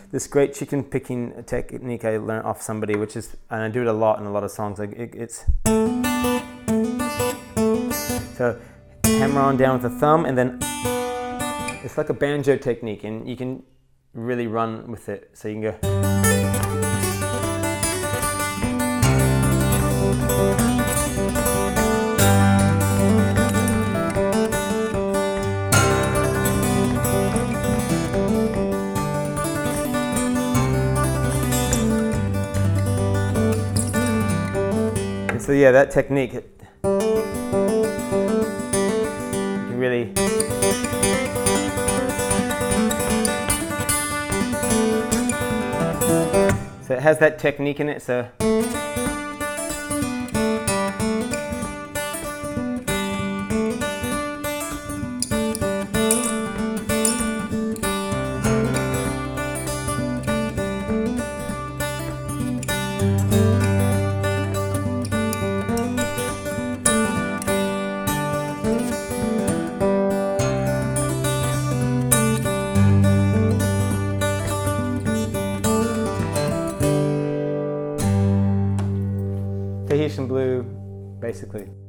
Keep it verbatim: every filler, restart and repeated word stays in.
this great chicken picking technique I learned off somebody, which is, and I do it a lot in a lot of songs. Like it, it's so hammer on down with the thumb, and then it's like a banjo technique, and you can really run with it. So you can go. So yeah, that technique, you can really so it has that technique in it. So Tahitian blue, basically.